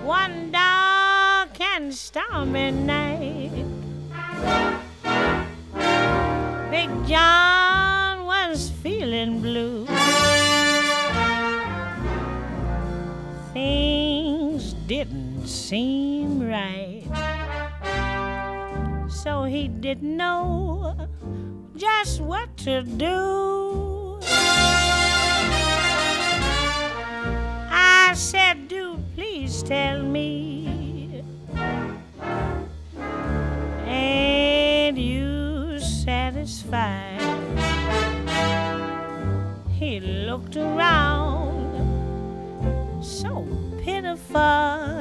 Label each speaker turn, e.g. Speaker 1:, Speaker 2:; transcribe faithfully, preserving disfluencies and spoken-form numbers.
Speaker 1: One dark and stormy night, Big John was feeling blue. Things didn't seem right, so he didn't know just what to do. I said, do please tell me, ain't you satisfied? He looked around so pitiful.